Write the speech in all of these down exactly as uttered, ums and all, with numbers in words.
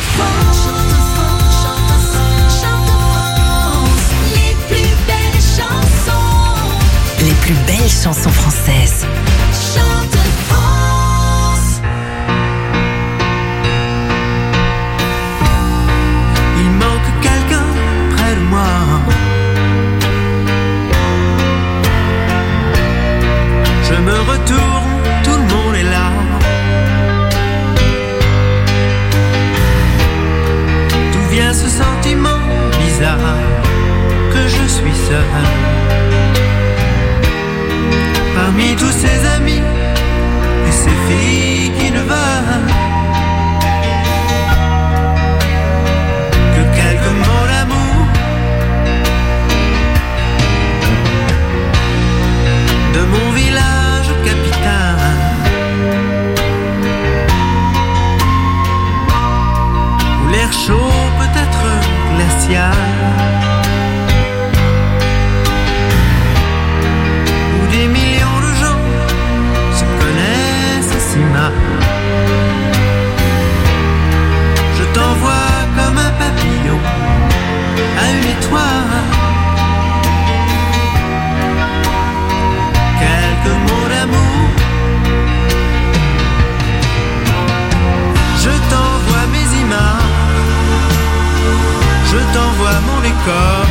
France, chante France, les plus belles chansons. Les plus belles chansons françaises. Chante France. Il manque quelqu'un près de moi. Je me retourne, tout le monde est là. D'où vient ce sentiment bizarre que je suis seul parmi tous ces amis et ces filles qui ne veulent que quelques mots d'amour, de mon village capital, où l'air chaud peut être glacial, où des millions de gens se connaissent si mal. Je t'envoie comme un papillon à une étoile, quelques mots d'amour. Je t'envoie mes images, je t'envoie mon décor,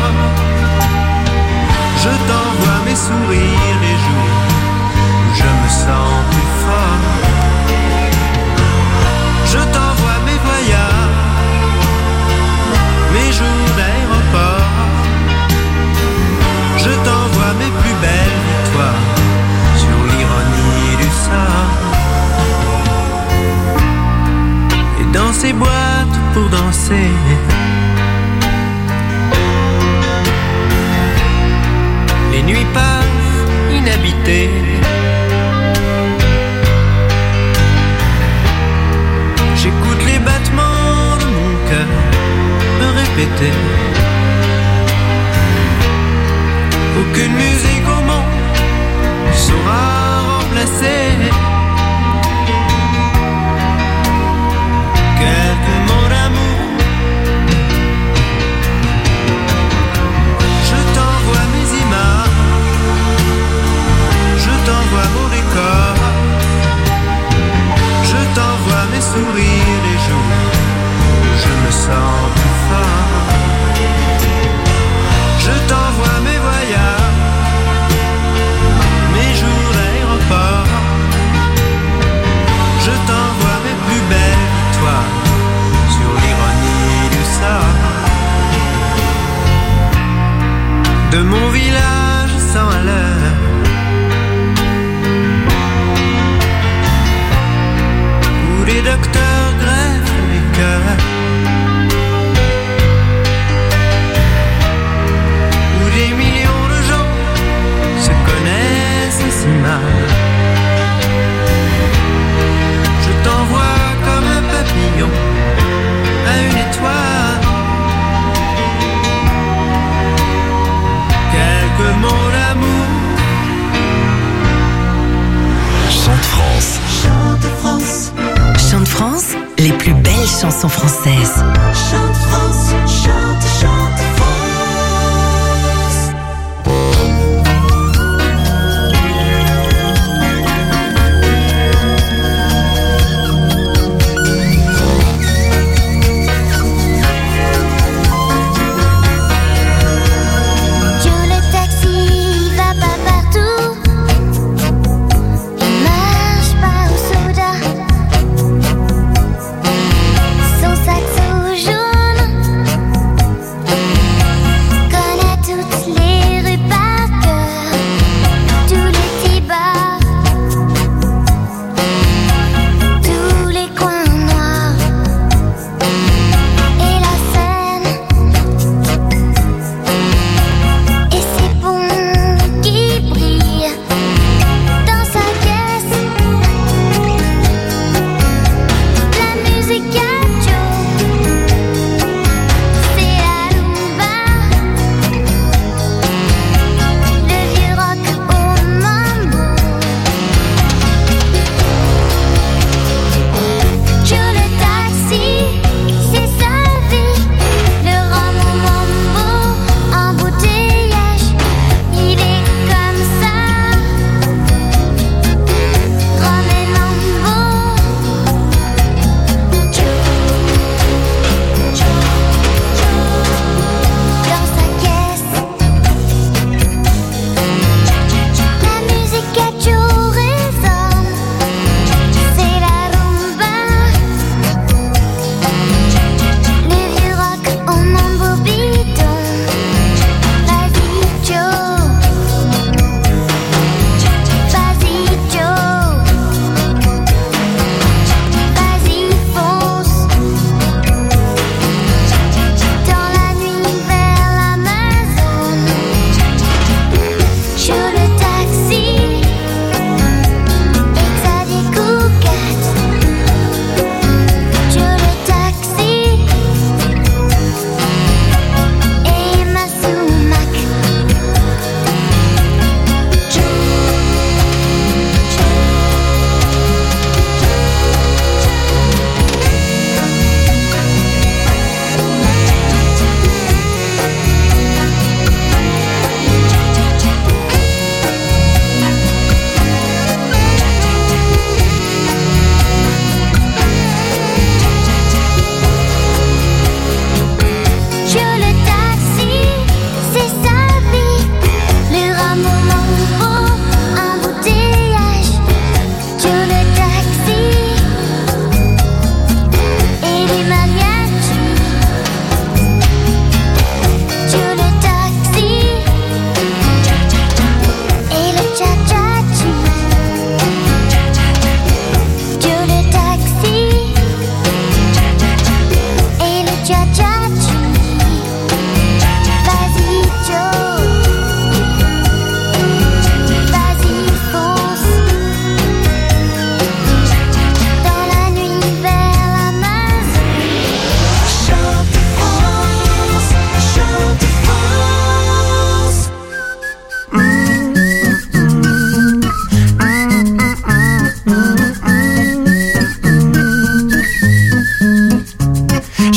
je t'envoie mes sourires les jours où je me sens plus fort. Je t'envoie mes voyages, mes jours d'aéroport, je t'envoie mes plus belles victoires sur l'ironie du sort. Et dans ces boîtes pour danser, les nuits passent inhabitées. J'écoute les battements de mon cœur me répéter. Aucune musique au monde ne saura remplacer quelques mots d'amour. Je t'envoie mes images, je t'envoie mon décor, je t'envoie mes sourires les jours où je me sens plus fort. Je t'envoie mes voyages, mes jours d'aéroport, je t'envoie mes plus belles victoires sur l'ironie du sort. De mon village cent à l'heure, où les docteurs greffent les cœurs, où des millions de gens se connaissent si mal. Je t'envoie comme un papillon à une étoile, quelques mots d'amour. Chante France. Chante France, Chante France, les plus belles chansons françaises. chante France, chante, chante France. Que le taxi va pas partout, il marche pas au soda, son sac jaune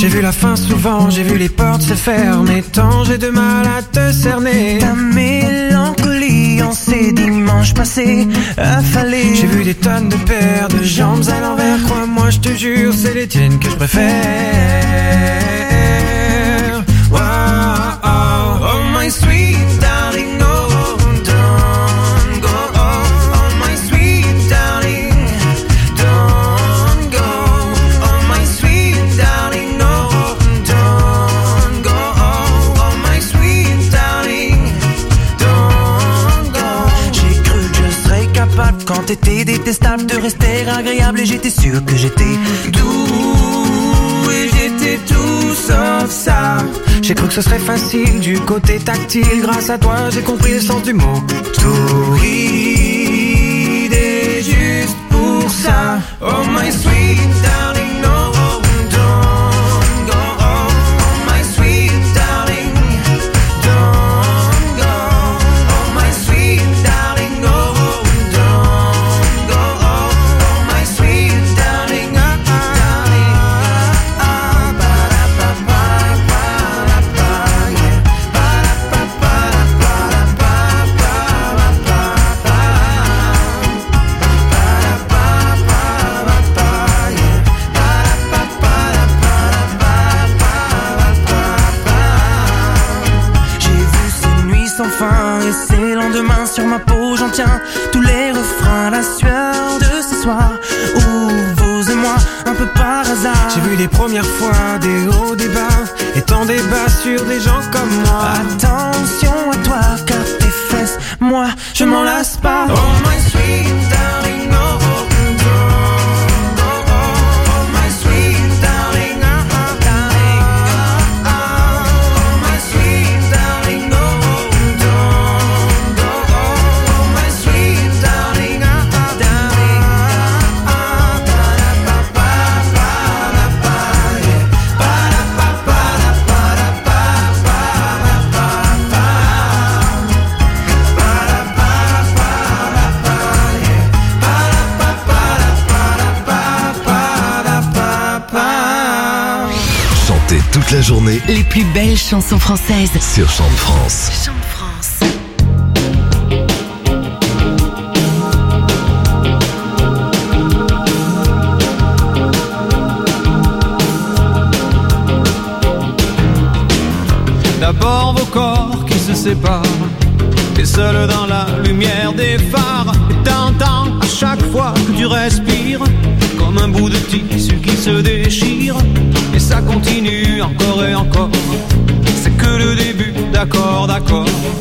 J'ai vu la fin souvent, j'ai vu les portes se fermer. Tant j'ai de mal à te cerner. Ta mélancolie en ces dimanches passés affalés. J'ai vu des tonnes de paires de jambes à l'envers. Crois-moi, je te jure, c'est les tiennes que je préfère. Wow, oh, oh my sweet darling, oh, don't go. Oh, oh my sweet darling, don't go. Oh my sweet darling, no, don't go. Oh, oh my sweet darling, don't go. J'ai cru que je serais capable quand t'étais détestable de rester agréable et j'étais sûr que j'étais doux et j'étais tout sauf ça. J'ai cru que ce serait facile du côté tactile. Grâce à toi j'ai compris le sens du mot torride. Et juste pour ça, oh my sweet darling, no, don't go. Oh, oh my sweet darling, don't go. Oh my sweet darling, no, don't go. Oh, oh my sweet darling, ah, darling, ah, ah, ba da ba ba ba, yeah, ba da ba ba ba ba ba ba ba. J'ai vu ces nuits sans fin et ces lendemains sur ma peau, j'en tiens tous les refrains, la sueur de ce soir où vous et moi, un peu par hasard. J'ai vu les premières fois des hauts, des bas et tant débats sur des gens comme moi. Attention à toi car tes fesses, moi je m'en lasse pas. Oh my sweet darling, no, don't go. Oh my sweet darling, ah, ah, darling, ah, ah. Oh my sweet darling, no, don't go. Oh my sweet darling, ah, ah, darling, ah, ah. Ba da ba ba ba da ba, yeah. Ba da ba ba da ba da ba ba da ba ba. Ba da ba ba da ba, yeah. Ba da ba ba da ba da ba ba da ba ba. Chantez toute la journée Les plus belles chansons françaises. sur Chant de France. Chant de France. D'abord vos corps qui se séparent, et seul dans la lumière des phares. Et t'entends à chaque fois que tu respires, comme un bout de tissu qui se déchire. Et ça continue encore et encore, c'est que le début, d'accord, d'accord.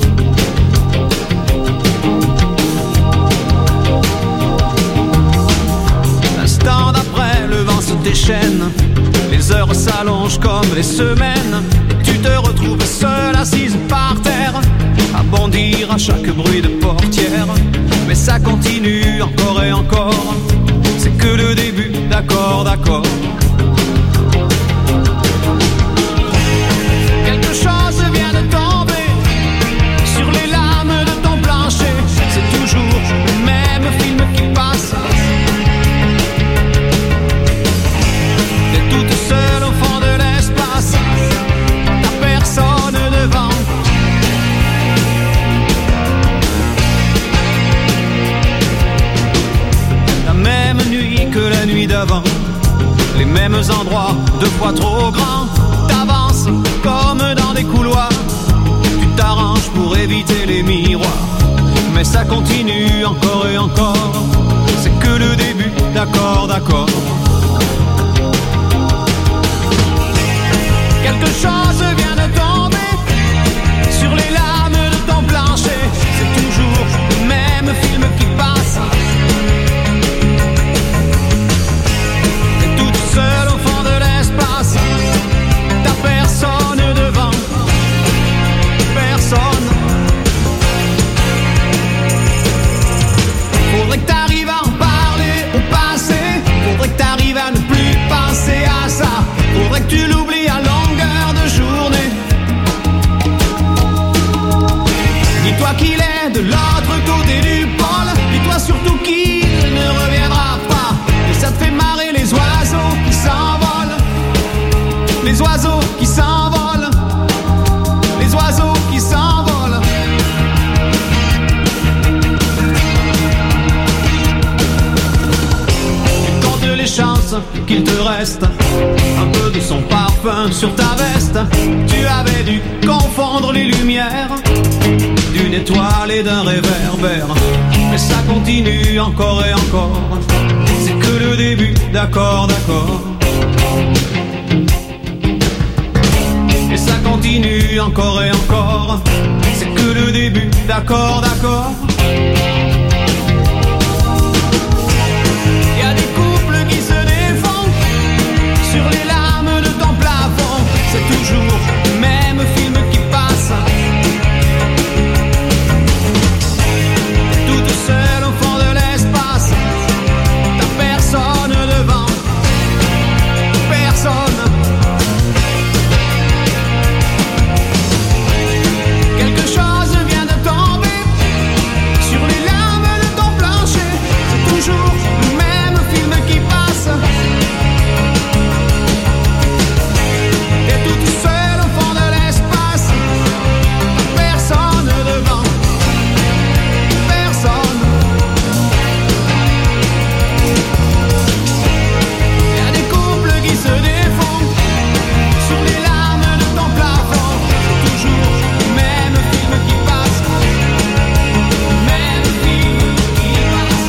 L'instant d'après, le vent se déchaîne, les heures s'allongent comme les semaines. Et tu te retrouves seule assise par terre, à bondir à chaque bruit de portière. Mais ça continue encore et encore, c'est que le début, d'accord, d'accord. Quelque chose vient de tomber sur les lames de ton plancher. C'est toujours le même film qui passe. T'es toute seule au fond de l'espace, t'as personne devant. La même nuit que la nuit d'avant, les mêmes endroits, deux fois trop grands. T'avances comme dans des couloirs, tu t'arranges pour éviter les miroirs. Mais ça continue encore et encore, c'est que le début, d'accord, d'accord. Quelque chose vient de tomber sur les lames de ton plancher. C'est toujours le même film qui passe. T'es toute seule au fond de l'espace, t'as personne devant, personne. Faudrait que t'arrives à en parler au passé, faudrait que t'arrives à ne plus penser à ça, faudrait que tu l'oublies à longueur de journée. Dis-toi qu'il est de l'autre côté du pôle, dis-toi surtout qu'il ne reviendra pas. Et ça te fait marrer les oiseaux qui s'envolent, les chance qu'il te reste un peu de son parfum sur ta veste. Tu avais dû confondre les lumières d'une étoile et d'un réverbère. Mais ça continue encore et encore. C'est que le début, d'accord, d'accord. Et ça continue encore et encore. C'est que le début, d'accord, d'accord. Y a des couples qui se défendent sur les larmes de ton plafond. C'est toujours le même film qui passe. T'es toute seule au fond de l'espace. T'as personne devant, personne. Quelque chose vient de tomber sur les larmes de ton plancher. C'est toujours le même film qui passe. T'es toute seule au fond de l'espace. Personne devant, personne. Y'a des couples qui se défendent sur les larmes de ton plafond. C'est toujours le même film qui passe. Même film qui passe.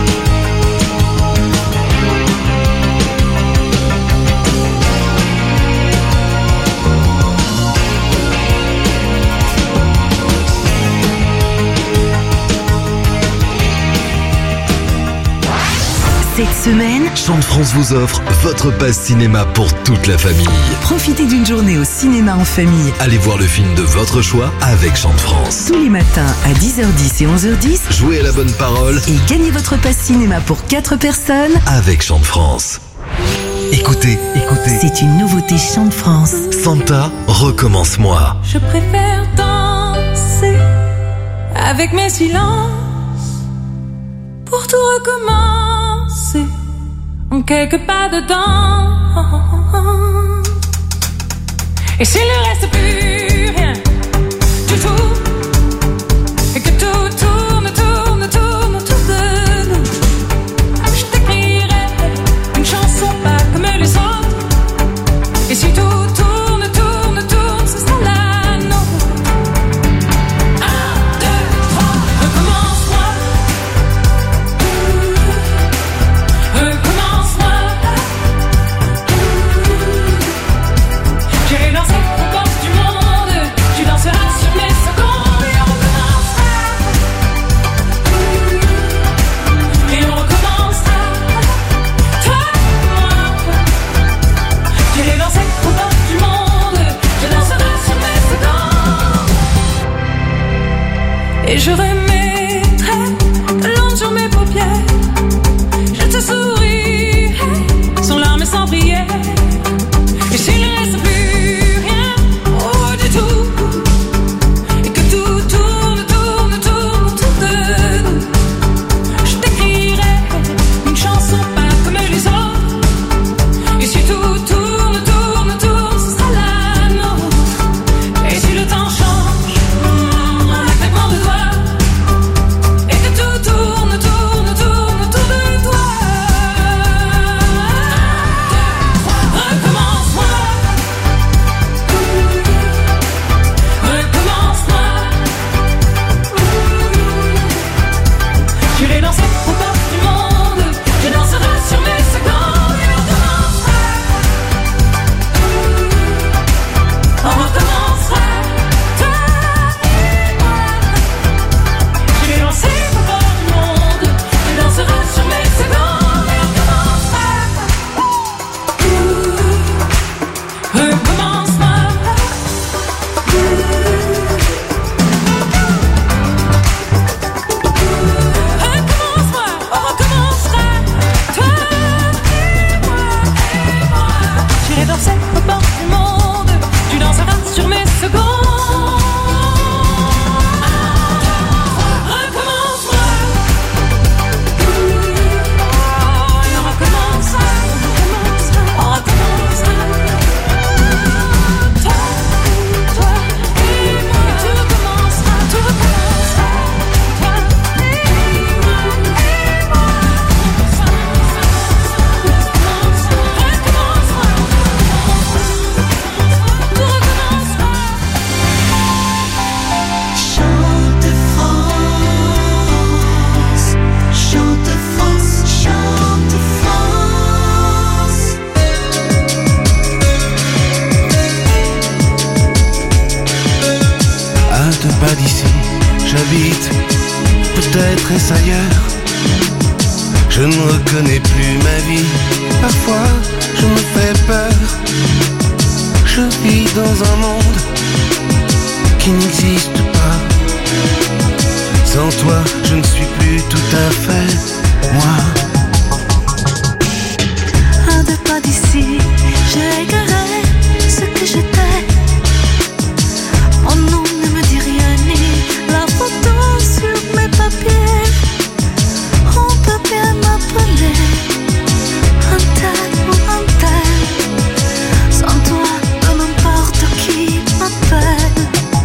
Cette semaine, Chant de France vous offre votre passe cinéma pour toute la famille. profitez d'une journée au cinéma en famille. Allez voir le film de votre choix avec Chant de France. Tous les matins à dix heures dix et onze heures dix. Jouez à la bonne parole Et gagnez votre passe cinéma pour quatre personnes. avec Chant de France. Écoutez, écoutez. C'est une nouveauté Chant de France. Santa, recommence-moi. Je préfère danser avec mes silences pour tout recommencer en quelques pas dedans. Et s'il ne reste plus rien du tout, et que tout tourne, tourne, tourne autour de nous, je t'écrirai une chanson pas comme les autres. Et si tout tourne, tourne, tourne, ce sera la nôtre. Un, deux, trois, recommence-moi. Recommence-moi. J'irai danser aux portes du monde. Tu laisse ailleurs. Je ne reconnais plus ma vie. Parfois je me fais peur. Je vis dans un monde qui n'existe pas. Sans toi je ne suis plus tout à fait moi. À deux pas d'ici, je égarerai ce que j'étais. Mon nom ne me dit rien ni la photo sur mes papiers. On peut bien m'appeler un tel ou un tel. Sans toi, peu n'importe qui m'appelle.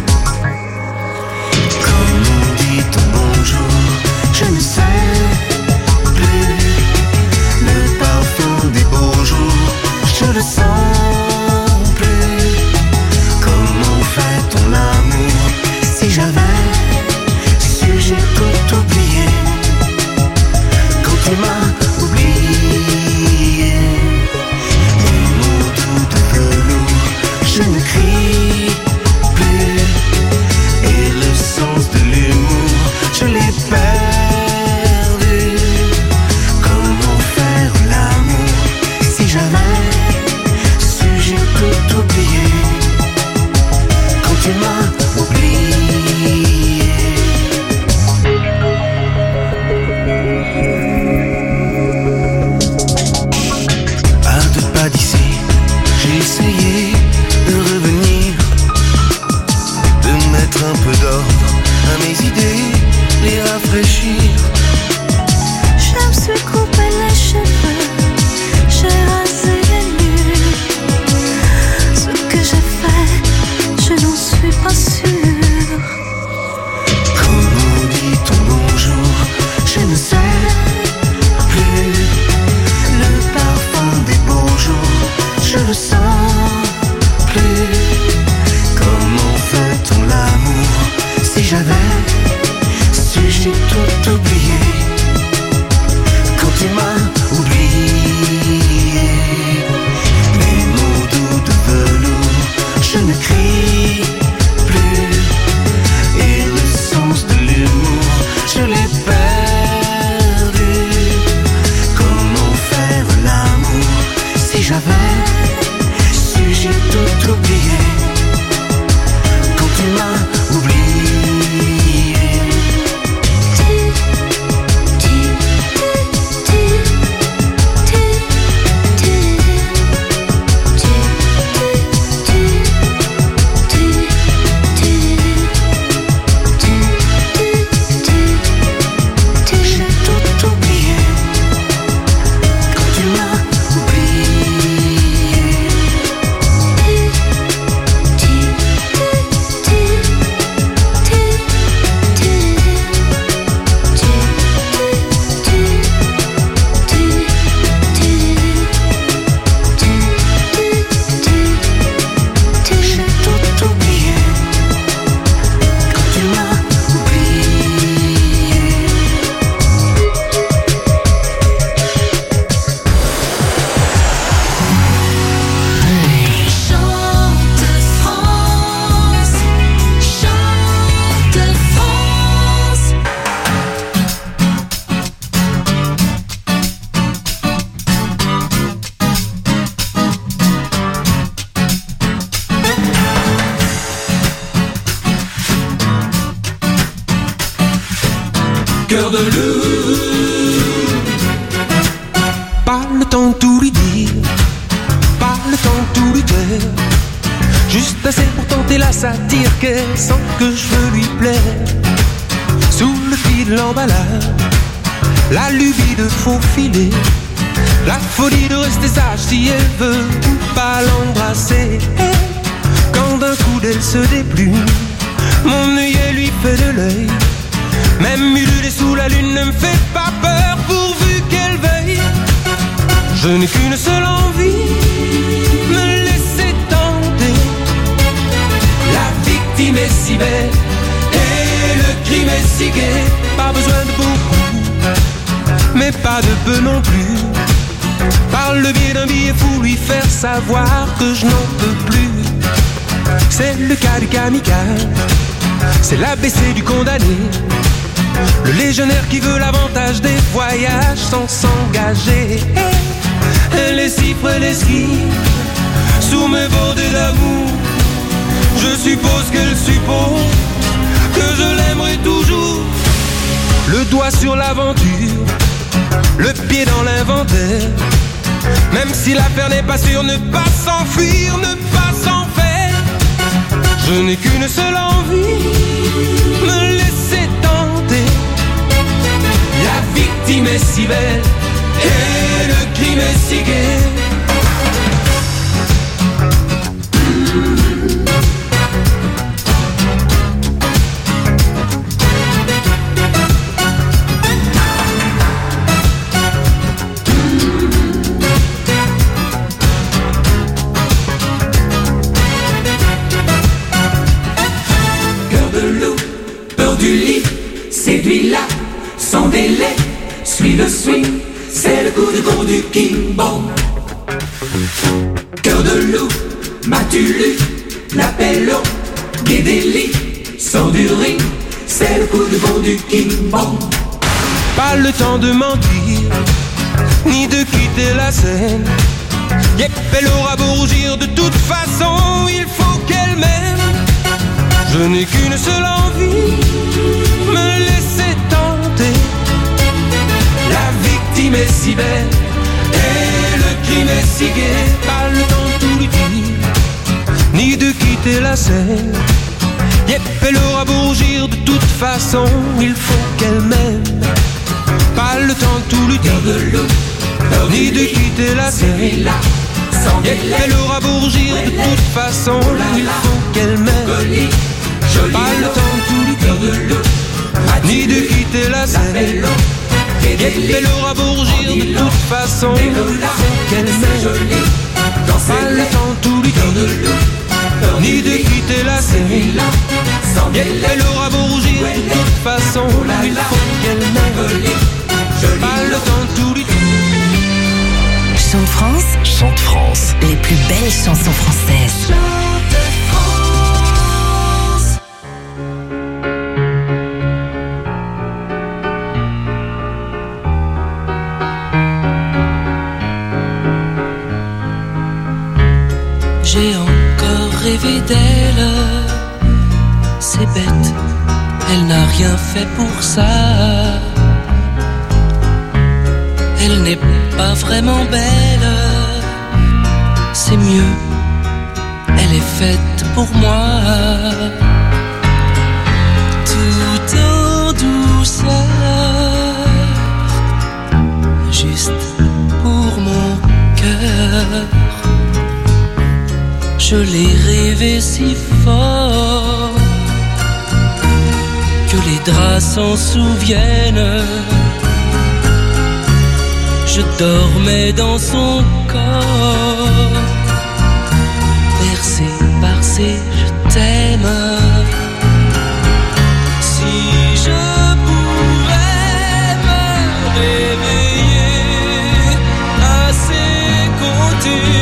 Comme on dit ton bonjour, je ne sais plus. Le parfum des beaux jours, je le sens plus. Comment fait ton amour? Si j'avais su, j'ai tout oublié. Quand tu m'as oublié, les mots doux de velours, je ne crie plus. Et le sens de l'humour, je l'ai perdu. Comment faire l'amour? Si j'avais su, j'ai tout oublié. Quand tu m'as oublié. À deux pas d'ici, j'ai essayé de revenir, de mettre un peu d'ordre à mes idées, les rafraîchir. Je me suis coupé les cheveux, j'ai rasé les murs. Ce que j'ai fait, je n'en suis pas sûre. Comment dit ton bonjour? Je ne sais plus. Le parfum des beaux jours, je le sens plus. Comment fait-on l'amour? Si j'avais su, j'ai tout oublié. Quand tu m'as oublié, les mots doux de velours, je ne crie plus. Et le sens de l'humour, je l'ai perdu. Comment faire l'amour? Si j'avais su, j'ai tout oublié. Quand tu m'as oublié. J'ai tout oublié. Quand tu m'as J'ai tout oublié. Quand tu m'as Chante France, chante France. Cœur de loup, Pas le temps de tout lui dire, pas le temps de tout lui dire. Juste assez pour tenter la satire qu'elle sent que je veux lui plaire. Sous le fil de l'emballage, la lubie de faufiler, la folie de rester sage si elle veut pas l'embrasser. Quand d'un coup d'elle se déplume, mon œillet lui fait de l'œil. Même ululer sous la lune ne me fait pas peur pourvu qu'elle veuille. Je n'ai qu'une seule envie, me laisser tenter. La victime est si belle et le crime est si gai. Pas besoin de beaucoup, mais pas de peu non plus. Par le biais d'un billet fou, lui faire savoir que je n'en peux plus. C'est le cas du kamikaze, c'est l'A B C du condamné. Le légionnaire qui veut l'avantage des voyages sans s'engager. Elle les cifre, les skis sous mes bordées d'amour. Je suppose qu'elle suppose que je l'aimerai toujours. Le doigt sur l'aventure, le pied dans l'inventaire. Même si l'affaire n'est pas sûre, ne pas s'enfuir, ne pas s'en faire. Je n'ai qu'une seule envie, me laisser tenter. La victime est si belle et le crime est si gai. Séduis-la, sans délai, suis le swing, c'est le coup de con du King Bong. Cœur de loup, m'as-tu lu, l'appel au Guédéli, sort du ring, c'est le coup de con du King Bong. Pas le temps de mentir, ni de quitter la scène. Yep, elle aura beau rougir, de toute façon, il faut qu'elle m'aime. Je n'ai qu'une seule envie, me laisser tenter. La victime est si belle et le crime est si gai. Pas le temps de tout lui dire, ni de quitter la scène. Yep, elle aura beau rougir, de toute façon, il faut qu'elle m'aime. Pas le temps de tout lui dire, ni de quitter la scène. Yep, elle aura beau rougir, de toute façon, il faut qu'elle m'aime. Pas le temps de tout lui dire, ni de quitter la scène. Elle aura beau rougir, de toute façon, il faut qu'elle m'aime. Pas le temps de tout lui dire, ni de quitter la scène. Elle aura beau rougir, de toute façon, il faut qu'elle m'aime. Pas le temps de tout lui dire. Chante France, Chante France, les plus belles chansons françaises. J'ai encore rêvé d'elle, c'est bête, elle n'a rien fait pour ça. Elle n'est pas vraiment belle, c'est mieux, elle est faite pour moi. Tout en douceur, juste pour mon cœur. Je l'ai rêvé si fort que les draps s'en souviennent. Je dormais dans son corps, bercé par ses je t'aime. Si je pouvais me réveiller à ses côtés.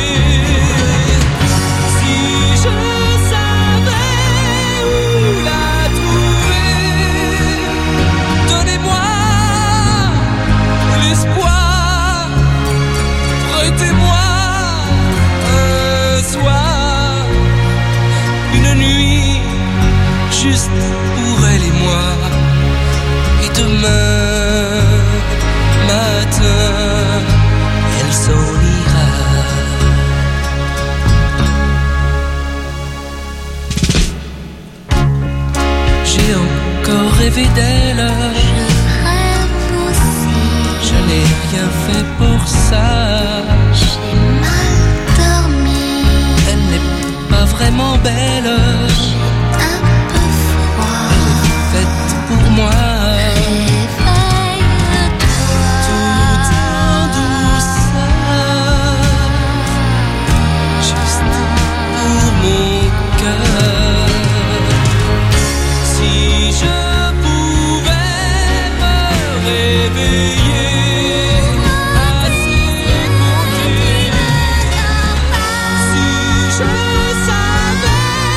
Juste pour elle et moi. Et demain matin, elle s'en ira. J'ai encore rêvé d'elle. Je n'ai rien fait pour ça. J'ai mal dormi. Elle n'est pas vraiment belle. Pour moi, tout en douceur, juste pour mon cœur. Si je pouvais me réveiller à ses côtés, si je savais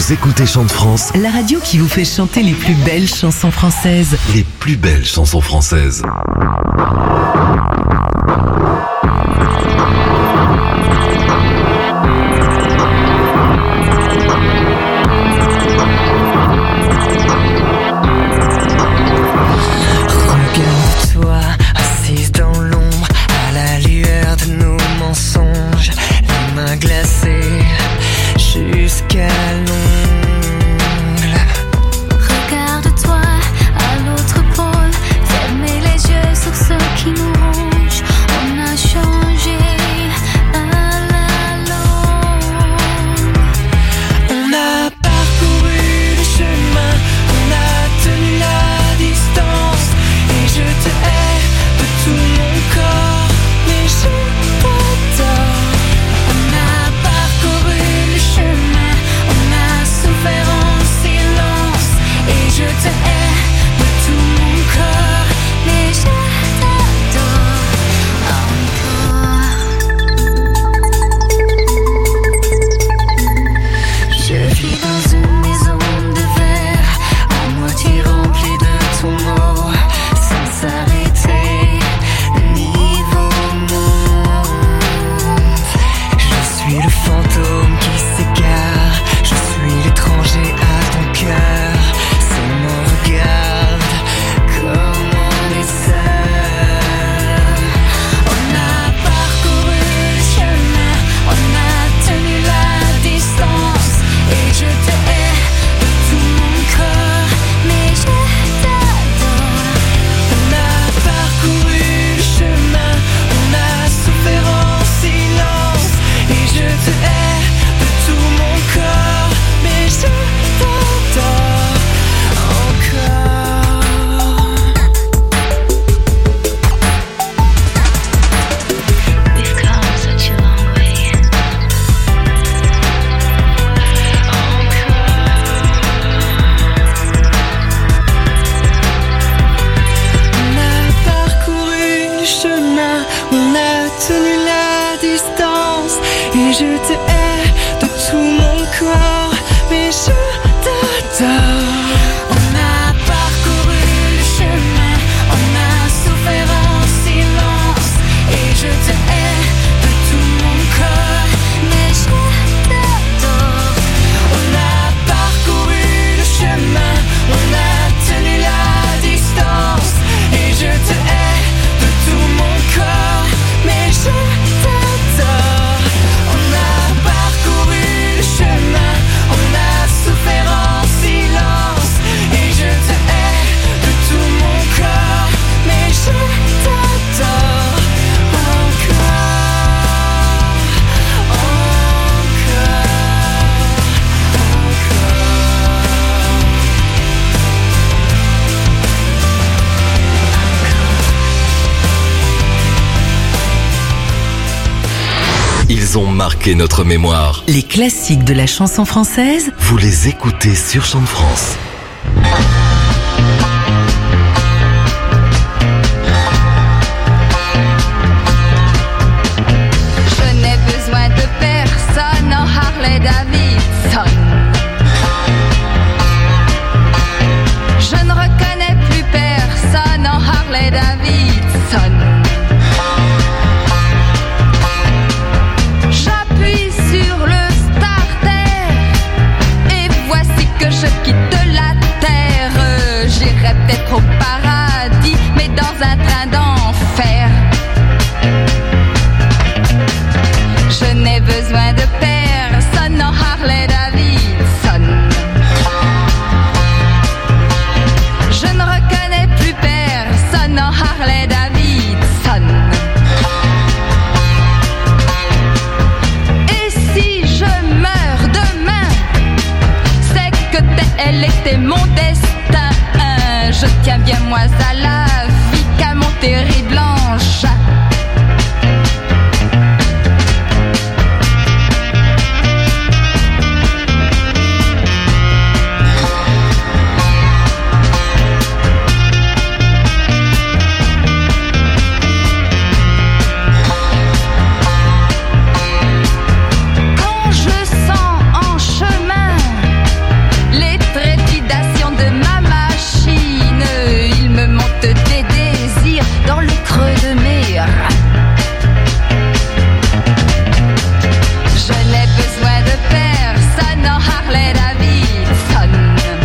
Vous écoutez Chant de France, La radio qui vous fait chanter les plus belles chansons françaises. les plus belles chansons françaises. Regarde-toi, assise dans l'ombre, à la lueur de nos mensonges, les mains glacées jusqu'à l'ongle. Regarde-toi à l'autre pôle, fermez les yeux sur ce qui nous ronge. On a changé à la longue. On a parcouru le chemin, on a tenu la distance, et je te hais de tout mon corps, mais je t'adore. On a parcouru le chemin, on a souffert en silence, et je te hais de tout mon corps, mais je t'adore encore. Je vis dans une maison de verre, à moitié remplie de ton mot, sans s'arrêter, le niveau monte. Je suis le fantôme qui s'égare, je suis l'étranger à ton cœur. Seulement regarde comme on est seul. On a parcouru le chemin, on a tenu la distance, et je te hais de tout mon corps, mais je t'adore. On a parcouru le chemin, on a souffert en silence, et je te hais de tout mon corps, mais je t'adore encore. We've come such a long way. On a parcouru le chemin, on a tenu la distance, et je te hais de tout mon corps, mais je t'adore. On a parcouru le chemin, on a souffert en silence, et je te hais de tout mon corps, mais je t'adore. On a parcouru le chemin, on a tenu la distance, et je te hais de tout mon corps, mais je t'adore. On a parcouru le chemin, on a souffert en silence, et je te hais de tout mon corps, mais je t'adore encore, encore, Ils ont marqué notre mémoire. Les classiques de la chanson française, Vous les écoutez sur Chant de France. Je n'ai besoin de personne en Harley Davidson. Je ne reconnais plus personne en Harley Davidson. J'appuie sur le starter et voici que je quitte la terre. J'irai peut-être au paradis, mais dans un train d'enfer. Je n'ai besoin de personne en Harley Davidson. Je ne reconnais plus personne en Harley Davidson. Et si je meurs demain, c'est que tel était mon destin. Je tiens bien moi à la vie qu'à mon terrible engin. Quand je sens en chemin besoin de personne en Harley Davidson.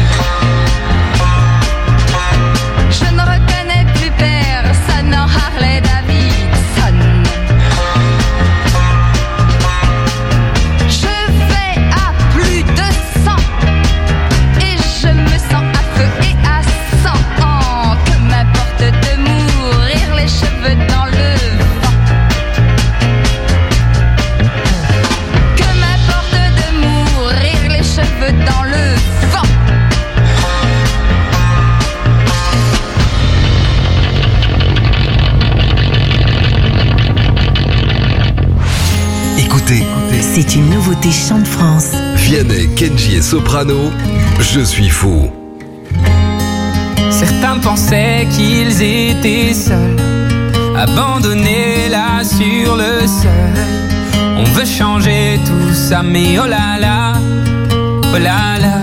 Je ne reconnais plus personne en Harley Davidson. Je vais à plus de cent et je me sens à feu et à sang. Que m'importe de mourir les cheveux dans le vent. Que m'importe de mourir les cheveux dans le vent. Écoutez, C'est une nouveauté Chant de France. Vianney, Kenji et Soprano, Je suis fou. Certains pensaient qu'ils étaient seuls, abandonnés là sur le sol. On veut changer tout ça, mais oh là là, oh là là.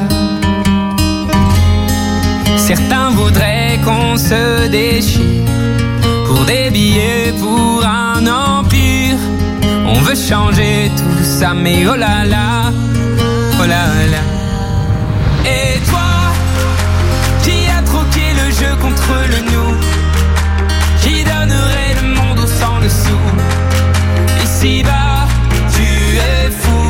Certains voudraient qu'on se déchire pour des billets, pour un empire. On veut changer tout ça, mais oh là là, oh là là. Et toi, qui a troqué le jeu contre le nous, qui donnerait le monde au sang dessous. Ici-bas, tu es fou.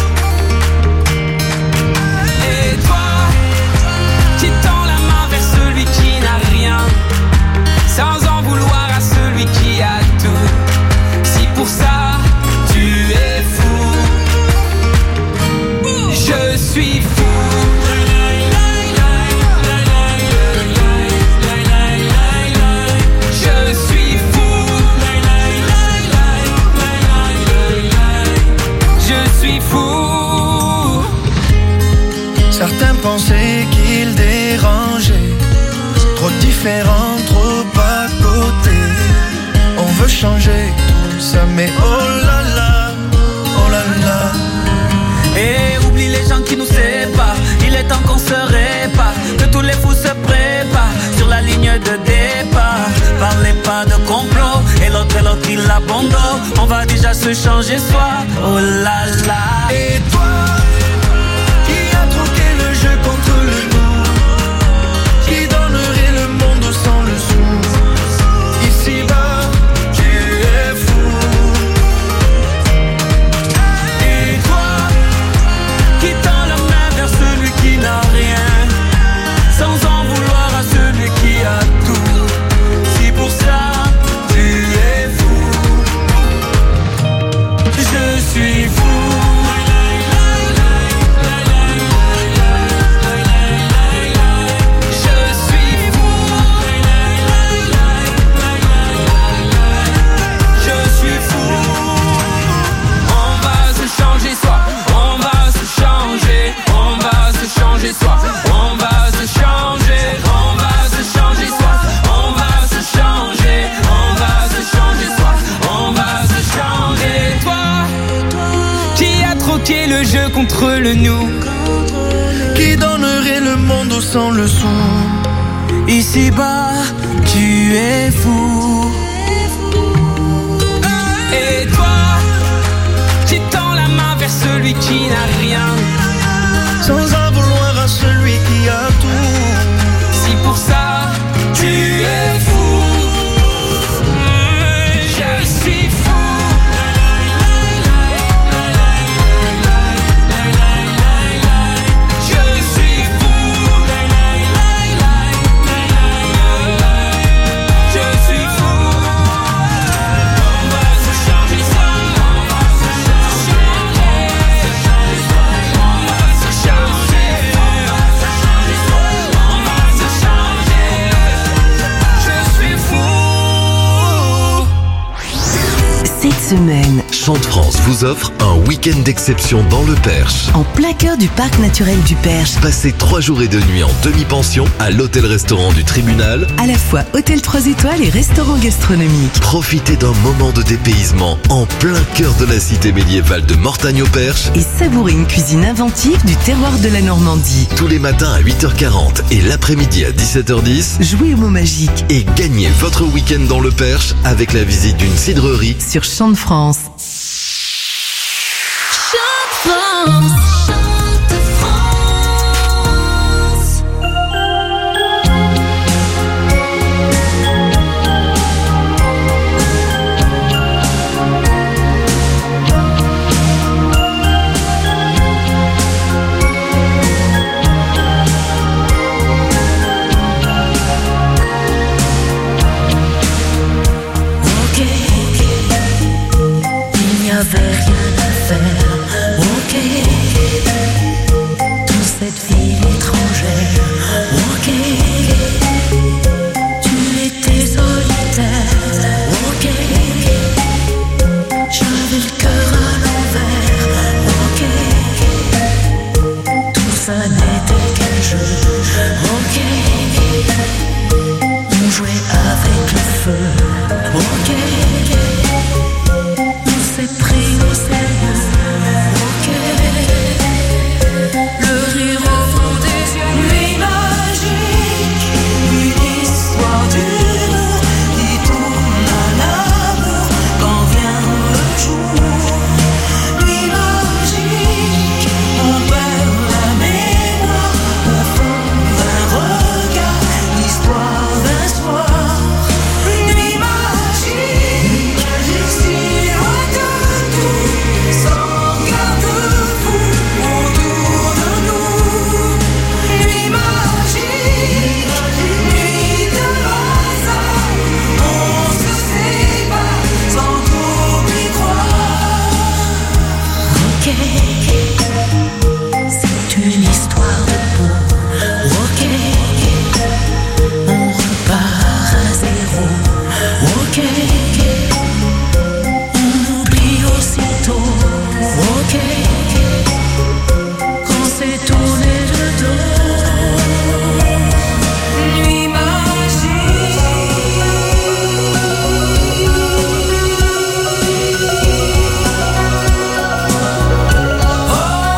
Et toi, qui tend la main vers celui qui n'a rien, sans en vouloir à celui qui a tout. Si pour ça, tu es fou, je suis fou. Certains pensaient qu'ils dérangeaient, trop différents, trop à côté. On veut changer tout ça, mais oh là là, oh là là. Et oublie les gens qui nous séparent, il est temps qu'on se répare, que tous les fous se préparent sur la ligne de départ. Parlez pas de complot, et l'autre et l'autre il abandonne. On va déjà se changer soi, oh là là. Et toi, jeu contre le nous, qui donnerait le monde sans le sou. Ici-bas, tu es fou. Et toi, qui tend la main vers celui qui n'a rien, sans en vouloir à celui qui a tout. Si pour ça, tu es fou, je suis fou. On va se changer, on va se changer soi. On va se changer, on va se changer soi. On va se changer. Toi, qui a troqué le jeu contre le nous, qui donnerait le monde sans le son. Ici-bas, tu es fou. Et toi, qui tend la main vers celui qui n'a rien, sans en vouloir à celui qui a tout. Si pour ça, tu es fou, je suis fou. Je suis fou. Je suis fou. On va se changer ça. On va se changer. On va se changer. On va se changer. Je suis fou. Cette semaine, Chant de France vous offre un week-end d'exception dans le Perche. en plein cœur du parc naturel du Perche, Passez trois jours et deux nuits en demi-pension à l'hôtel-restaurant du Tribunal. à la fois hôtel trois étoiles et restaurant gastronomique. Profitez d'un moment de dépaysement en plein cœur de la cité médiévale de Mortagne au Perche. Et savourez une cuisine inventive du terroir de la Normandie. Tous les matins à huit heures quarante et l'après-midi à dix-sept heures dix. Jouez au mot magique Et gagnez votre week-end dans le Perche avec la visite d'une cidrerie. sur Chant de France. Chante Oh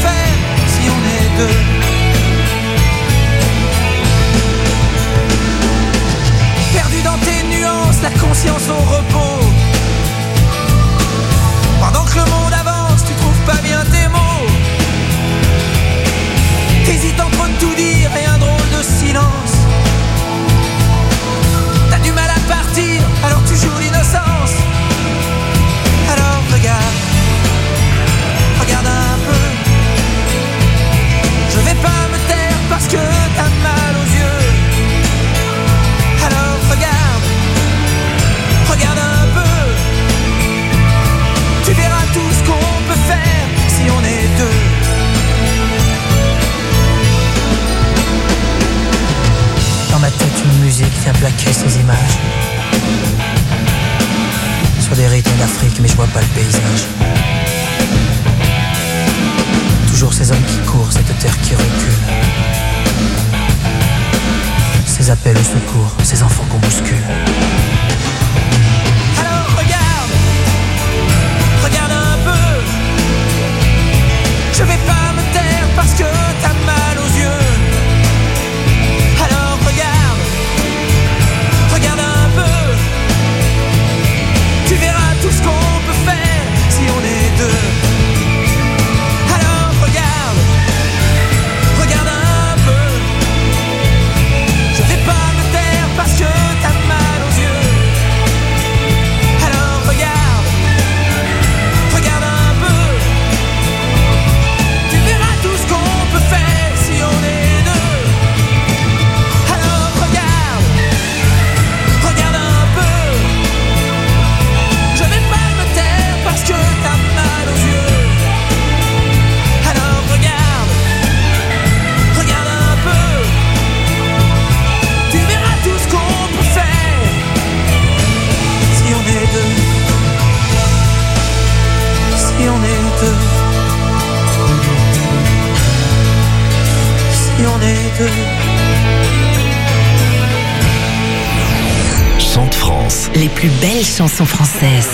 faire si on est deux. Perdu dans tes nuances, la conscience au repos. Pendant que le monde avance, tu trouves pas bien tes mots. T'hésites entre tout dire et un drôle de silence. T'as du mal à partir, alors tu joues l'innocence. Alors regarde, regarde un peu. Je vais pas me taire parce que t'as mal aux yeux. Alors regarde, regarde un peu. Tu verras tout ce qu'on peut faire si on est deux. Dans ma tête une musique vient plaquer ces images. Sur des rythmes d'Afrique mais je vois pas le paysage. Toujours ces hommes qui courent, cette terre qui recule. Ces appels au secours, ces enfants qu'on bouscule. Alors regarde, regarde un peu. Je vais pas me taire parce que t'as mal aux yeux. Alors regarde, regarde un peu. Tu verras tout ce qu'on peut faire si on est deux. Alors regarde, regarde un peu. Je vais pas me taire parce que t'as mal aux yeux. Alors regarde, regarde un peu. Tu verras tout ce qu'on peut faire si on est deux. Alors regarde, regarde un peu. Je vais pas me taire parce que t'as mal aux yeux. Alors regarde, regarde un peu. Tu verras tout ce qu'on peut faire si on est deux. Si on est deux. Si on est deux. Chante France. Les plus belles chansons françaises.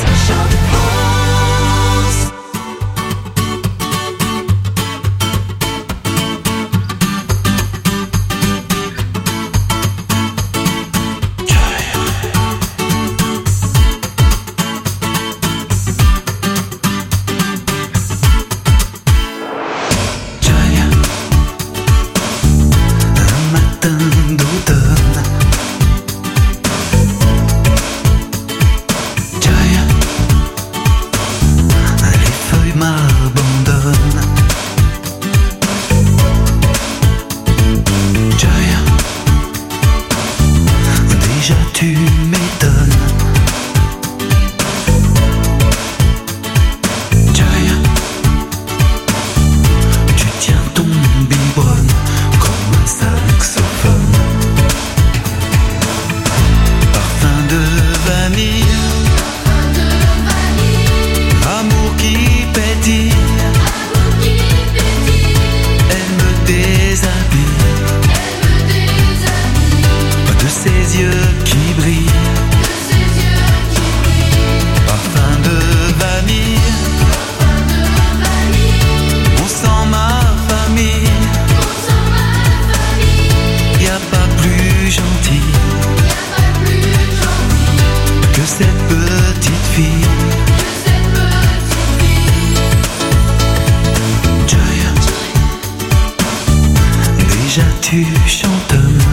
Tu chantes